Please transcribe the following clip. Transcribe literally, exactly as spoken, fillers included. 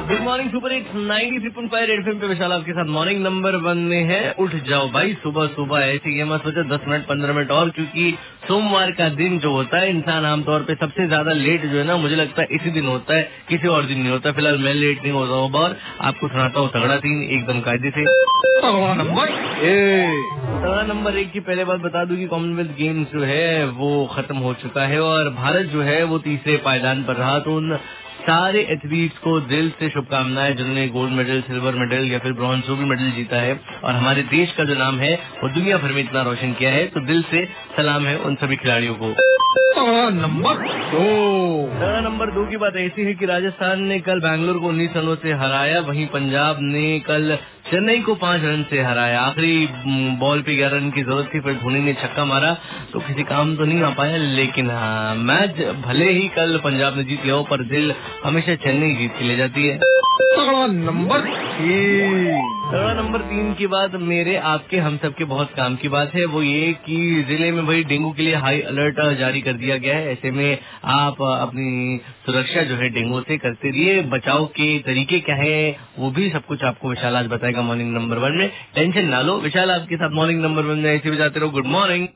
Good morning super hits ninety three point five red FM पे विशाल आपके साथ morning number one में है। उठ जाओ भाई सुबह सुबह, ऐसे ये मत सोचो दस मिनट पंद्रह मिनट और, क्योंकि सोमवार का दिन जो होता है इंसान आमतौर पे सबसे ज्यादा लेट जो है ना, मुझे लगता है इसी दिन होता है, किसी और दिन नहीं होता। फिलहाल मैं लेट नहीं होता हूँ और आपको सुनाता हूँ तगड़ा तीन एकदम कायदे से। नंबर तगड़ा नंबर एक की पहले बात बता दूं कि कॉमनवेल्थ गेम्स जो है वो खत्म हो चुका है और भारत जो है वो तीसरे पायदान पर रहा। तो उन सारे एथलीट्स को दिल से शुभकामनाएं जिन्होंने गोल्ड मेडल, सिल्वर मेडल या फिर ब्रॉन्ज जो भी मेडल जीता है और हमारे देश का जो नाम है वो दुनिया भर में इतना रोशन किया है। तो दिल से सलाम है उन सभी खिलाड़ियों को। नंबर दो नंबर दो की बात ऐसी है कि राजस्थान ने कल बैंगलोर को उन्नीस रनों से हराया, वहीं पंजाब ने कल चेन्नई को पांच रन से हराया। आखिरी बॉल पे ग्यारह रन की जरूरत थी, फिर धोनी ने छक्का मारा तो किसी काम तो नहीं आ पाया। लेकिन हाँ, मैच भले ही कल पंजाब ने जीत लिया हो पर दिल हमेशा चेन्नई जीत के ले जाती है। नंबर तीन नंबर तीन की बात मेरे आपके हम सब के बहुत काम की बात है। वो ये कि जिले में भाई डेंगू के लिए हाई अलर्ट जारी कर दिया गया है। ऐसे में आप अपनी सुरक्षा जो है डेंगू से करते रहिए। बचाव के तरीके क्या है वो भी सब कुछ आपको विशाल आज बताएगा मॉर्निंग नंबर वन में। टेंशन ना लो, विशाल आपके साथ मॉर्निंग नंबर वन में ऐसे बजाते रहो। Good morning.